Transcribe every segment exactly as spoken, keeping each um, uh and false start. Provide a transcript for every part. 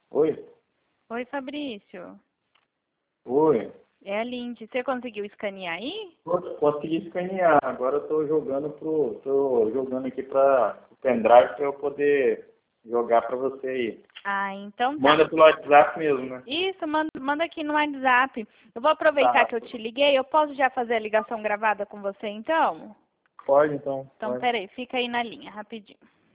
Oi? Oi, Fabrício. Oi? É a Lindy. Você conseguiu escanear aí? Pô, consegui escanear. Agora eu tô jogando pro. tô jogando aqui para o pendrive para eu poder jogar para você aí. Ah, então tá. Manda pelo WhatsApp mesmo, né? Isso, manda, manda aqui no WhatsApp. Eu vou aproveitar Tá. que eu te liguei. Eu posso já fazer a ligação gravada com você, então? Pode então. Então, Pode. peraí. Fica aí na linha, rapidinho.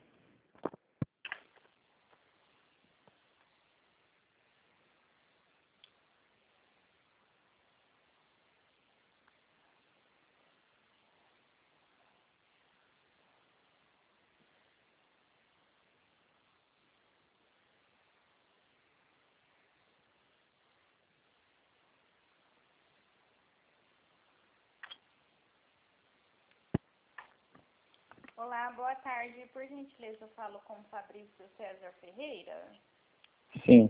Olá, boa tarde. Por gentileza, eu falo com o Fabrício César Ferreira. Sim.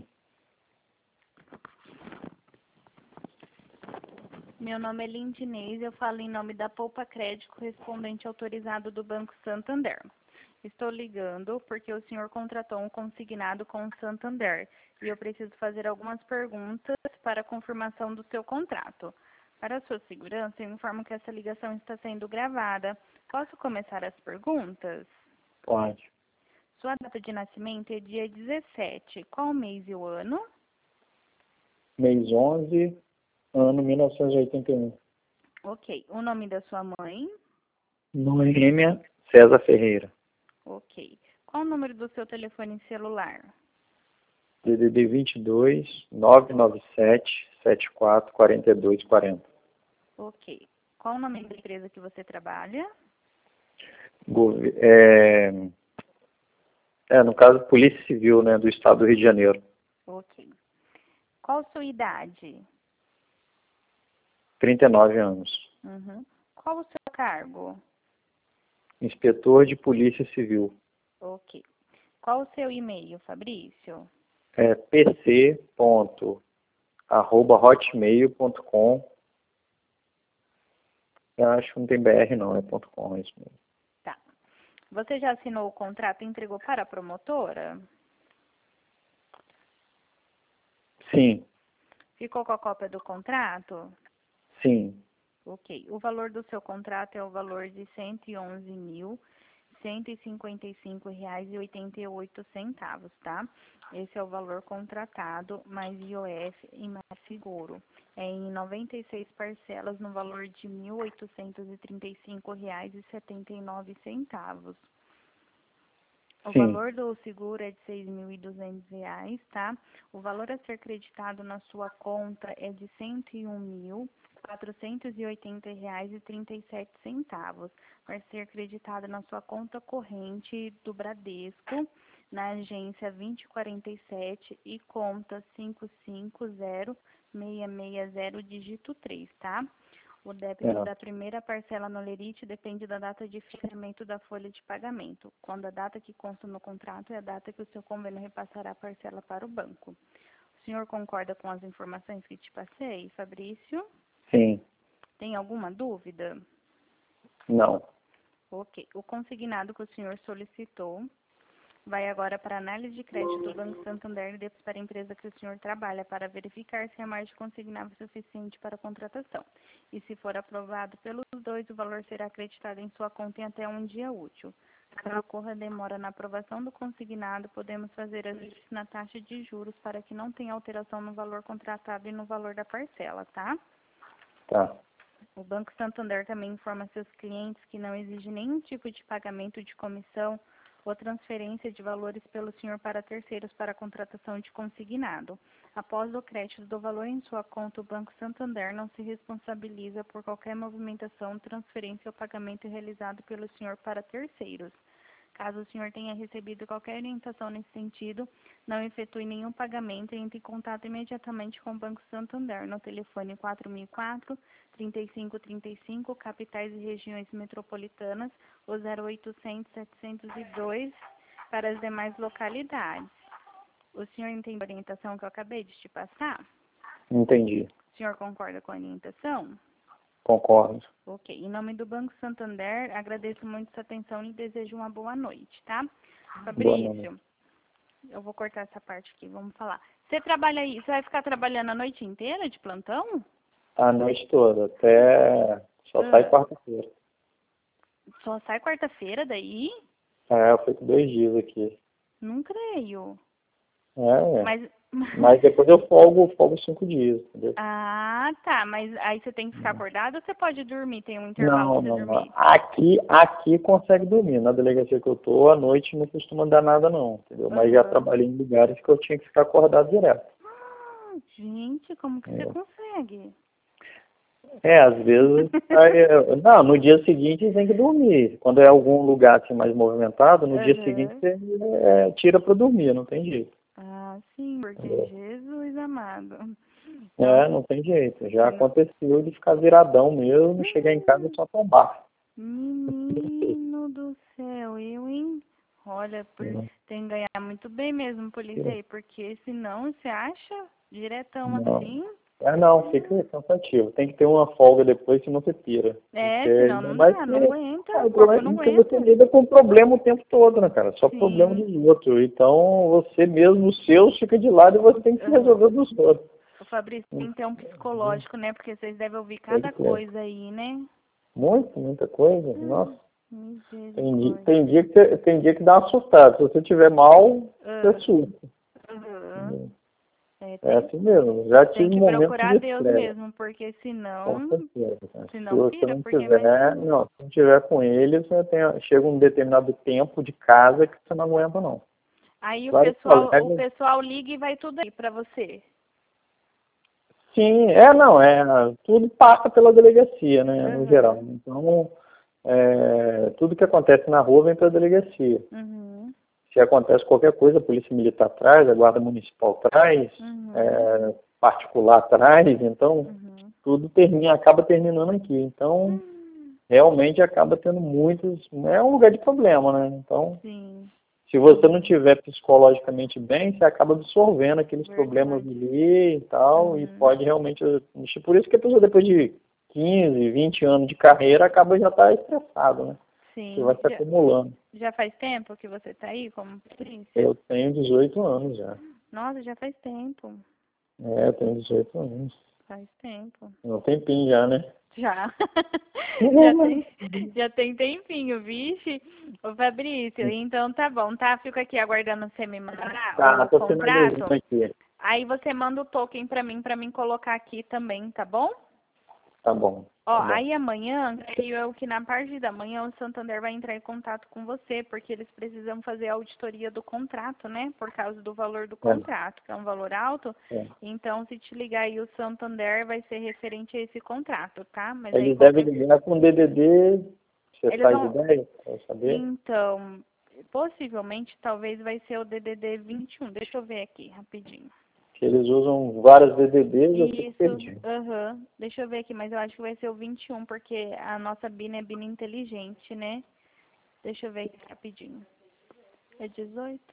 Meu nome é Lindinês, eu falo em nome da Poupa Crédito, correspondente autorizado do Banco Santander. Estou ligando porque o senhor contratou um consignado com o Santander e eu preciso fazer algumas perguntas para a confirmação do seu contrato. Para a sua segurança, eu informo que essa ligação está sendo gravada. Posso começar as perguntas? Pode. Sua data de nascimento é dia dezessete. Qual o mês e o ano? Mês onze, ano mil novecentos e oitenta e um. Ok. O nome da sua mãe? Noêmia César Ferreira. Ok. Qual o número do seu telefone celular? D D D vinte e dois, nove nove sete, setenta e quatro, quarenta e dois, quarenta. Ok. Qual o nome da empresa que você trabalha? Gove- É, é, no caso, Polícia Civil, né, do Estado do Rio de Janeiro. Ok. Qual a sua idade? trinta e nove anos. Uhum. Qual o seu cargo? Inspetor de Polícia Civil. Ok. Qual o seu e-mail, Fabrício? É pc ponto arroba hotmail ponto com. Eu acho que não tem B R não, é ponto .com, é isso mesmo. Tá. Você já assinou o contrato e entregou para a promotora? Sim, Ficou com a cópia do contrato? sim, Ok. O valor do seu contrato é o valor de cento e onze mil, cento e cinquenta e cinco reais e oitenta e oito centavos, tá? Esse é o valor contratado, mais I O F e mais seguro. É em noventa e seis parcelas no valor de mil oitocentos e trinta e cinco reais e setenta e nove centavos. O sim. valor do seguro é de seis mil e duzentos reais, tá? O valor a ser creditado na sua conta é de cento e um mil, quatrocentos e oitenta reais e trinta e sete centavos. Vai ser creditado na sua conta corrente do Bradesco, na agência vinte e quarenta e sete e conta cinco cinco zero seis seis zero dígito três, tá? O débito É, da primeira parcela no lerite depende da data de fechamento da folha de pagamento, quando a data que consta no contrato é a data que o seu convênio repassará a parcela para o banco. O senhor concorda com as informações que te passei, Fabrício? sim, Tem alguma dúvida? não. Ok. O consignado que o senhor solicitou vai agora para a análise de crédito do Banco Santander e depois para a empresa que o senhor trabalha para verificar se a margem consignável é suficiente para a contratação. E se for aprovado pelos dois, o valor será acreditado em sua conta em até um dia útil. Caso ocorra demora na aprovação do consignado, podemos fazer ajustes na taxa de juros para que não tenha alteração no valor contratado e no valor da parcela, tá? Tá. O Banco Santander também informa seus clientes que não exige nenhum tipo de pagamento de comissão ou transferência de valores pelo senhor para terceiros para a contratação de consignado. Após o crédito do valor em sua conta, o Banco Santander não se responsabiliza por qualquer movimentação, transferência ou pagamento realizado pelo senhor para terceiros. Caso o senhor tenha recebido qualquer orientação nesse sentido, não efetue nenhum pagamento e entre em contato imediatamente com o Banco Santander no telefone quatro mil e quatro, trinta e cinco trinta e cinco, capitais e regiões metropolitanas, ou zero oitocentos, setecentos e dois para as demais localidades. O senhor entende a orientação que eu acabei de te passar? Entendi. O senhor concorda com a orientação? Concordo. Ok. Em nome do Banco Santander, agradeço muito sua atenção e desejo uma boa noite, tá? Boa noite. Fabrício, eu vou cortar essa parte aqui, vamos falar. Você trabalha aí, você vai ficar trabalhando a noite inteira de plantão? A noite toda, até só Ah. sai quarta-feira. Só sai quarta-feira daí? É, eu fico dois dias aqui. Não creio. É, é. Mas... Mas depois eu folgo, folgo cinco dias, entendeu? Ah, tá. Mas aí você tem que ficar acordado ou você pode dormir? Tem um intervalo Não, pra você não, dormir? aqui, aqui consegue dormir. Na delegacia que eu tô, à noite não costuma dar nada não, entendeu? Mas já Uhum. trabalhei em lugares que eu tinha que ficar acordado direto. Ah, gente, como que você É. consegue? É, às vezes, aí, eu- não, no dia seguinte tem que dormir. Quando é algum lugar assim mais movimentado, no dia seguinte Uhum. você é, tira para dormir, não tem jeito. Ah, sim, porque Entendeu? Jesus amado. É, Nossa, não tem jeito. Já se não... aconteceu de ficar viradão mesmo, chegar em casa e Hum, só tomar. menino do céu, eu, hein? Olha, por- tem que ganhar muito bem mesmo, polícia aí, porque senão você acha diretão Não. assim, É, não, fica cansativo. Tem que ter uma folga depois, senão você pira. Porque é, senão ainda não mais dá, que não aguenta, é, o o corpo problema não é que você aguenta. lida com problema o tempo todo, né, cara? Só problema Sim. dos outros. Então, você mesmo, os seus, fica de lado e você tem que se Aham. resolver dos outros. O Fabrício tem que ter um psicológico, né? Porque vocês devem ouvir Tem cada que ter. coisa aí, né? Muito, muita coisa. Nossa, Hum, tem dia, misericórdia. tem dia que você- tem dia que dá uma assustada. Se você estiver mal, você Ah, assusta. aham. É, É tem, assim mesmo. Já tem tive que momentos procurar de Deus estresse. mesmo, porque Com senão, certeza, cara. Se senão você pira, não porque tiver, imagina. não, se não tiver com eles, você tem, chega um determinado tempo de casa que você não aguenta, não. Aí o Vários pessoal, o colegas. pessoal liga e vai tudo aí pra você. Sim, é, não, é, tudo passa pela delegacia, né, no geral. Uhum. Então, é, tudo que acontece na rua vem para a delegacia. Uhum. Se acontece qualquer coisa, a polícia militar traz, a guarda municipal traz, Uhum. é, particular traz, então Uhum. tudo termina, acaba terminando aqui. Então, Hum, realmente acaba tendo muitos, é um lugar de problema, né? Então, sim, se você não tiver psicologicamente bem, você acaba absorvendo aqueles problemas verdade. ali e tal, e Uhum. pode realmente mexer. Por isso que a pessoa, depois de quinze, vinte anos de carreira, acaba já estar estressado, né? Você vai Sim. se Já, acumulando. já faz tempo que você tá aí como polícia? Eu tenho dezoito anos já. Nossa, já faz tempo. É, eu tenho dezoito anos. Faz tempo. Um tempinho já, né? Já. Já tem, já tem tempinho, vixe. Ô Fabrício, então tá bom, tá? Fico aqui aguardando você me mandar Tá, o tô finalizando contrato. aqui. Aí você manda o token pra mim, pra mim colocar aqui também, tá bom? Tá bom, Ó, tá bom. aí amanhã, creio eu que na parte da manhã o Santander vai entrar em contato com você, porque eles precisam fazer a auditoria do contrato, né? Por causa do valor do É, contrato, que é um valor alto. é. Então, se te ligar aí o Santander, vai ser referente a esse contrato, tá? Mas aí Eles devem qualquer... ligar com D D D, você Eles faz vão... ideia, pra saber? Então, possivelmente, talvez vai ser o D D D vinte e um. Deixa eu ver aqui, rapidinho. Que eles usam várias D D Ds, eu fico Isso, perdido. aham. Deixa eu ver aqui, mas eu acho que vai ser o vinte e um, porque a nossa Bina é Bina inteligente, né? Deixa eu ver aqui rapidinho. É dezoito?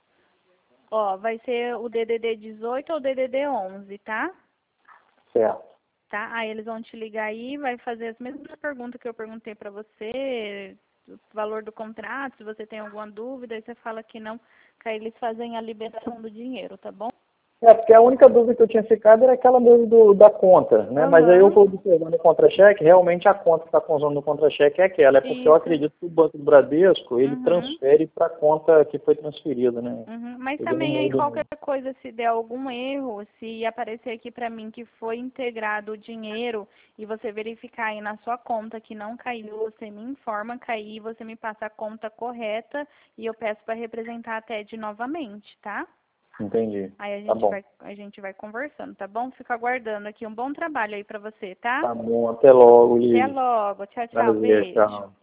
Ó, vai ser o D D D dezoito ou o D D D onze, tá? Certo. Tá? Aí eles vão te ligar aí, vai fazer as mesmas perguntas que eu perguntei pra você, o valor do contrato, se você tem alguma dúvida, aí você fala que não, que aí eles fazem a liberação do dinheiro, tá bom? É, porque a única dúvida que eu tinha ficado era aquela mesmo do, da conta, né? Mas aí eu Aham, vou observando o contra-cheque, realmente a conta que está com o nome do contra-cheque é aquela. É porque eu isso. acredito que o Banco do Bradesco, ele Uhum. transfere para a conta que foi transferida, né? Uhum. Mas Ele não também aí muda. qualquer coisa, se der algum erro, se aparecer aqui pra mim que foi integrado o dinheiro e você verificar aí na sua conta que não caiu, você me informa, cair, você me passa a conta correta e eu peço para representar a T E D novamente, tá? Entendi. Aí a Tá gente bom. vai a gente vai conversando, tá bom? Fico aguardando aqui. Um bom trabalho aí pra você, tá? Tá bom. Até logo, Até Liz. logo. Tchau, tchau. Prazer, Beijo. tchau.